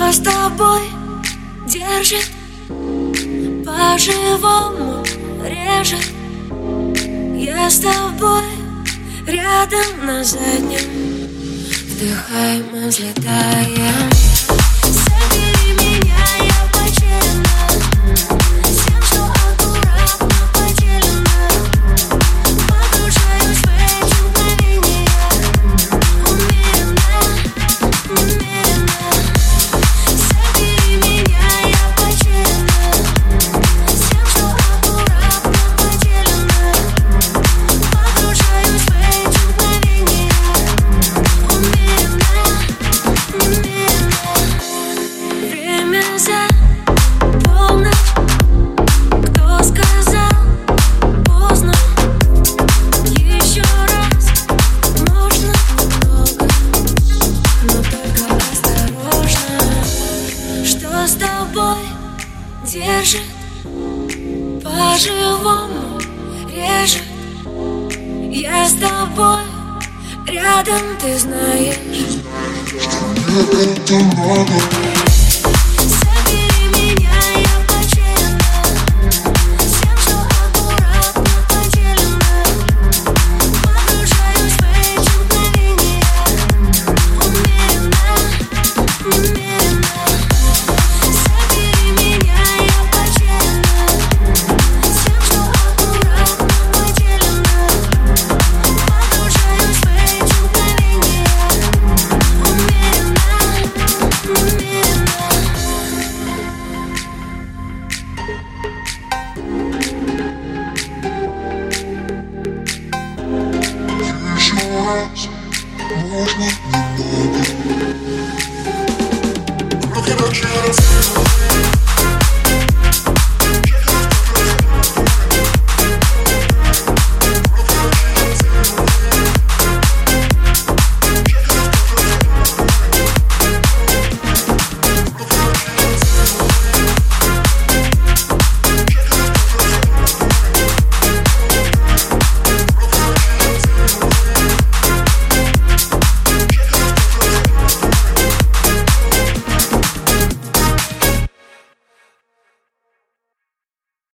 Что с тобой держит, по-живому режет? Я с тобой рядом на заднем, вдыхаем и взлетаем. Забери меня, я потеряна, всем, что аккуратно поделено. Погружаюсь в эти мгновения, умеренно, намеренно. Забери меня, я потеряна, всем, что аккуратно поделено. Погружаюсь в эти мгновения, умеренно, намеренно. Время за полночь. Кто сказал поздно? Еще раз можно много, но только осторожно. Что с тобой держит, по-живому режет? Я с тобой рядом, ты знаешь, мне это надо. забери меня, я потеряна, всем, что аккуратно поделено. Погружаюсь в эти мгновения, умеренно, намеренно. Забери меня, я потеряна, всем, что аккуратно поделено. Погружаюсь в эти мгновения, умеренно, намеренно. Еще раз можно немного. Руки на через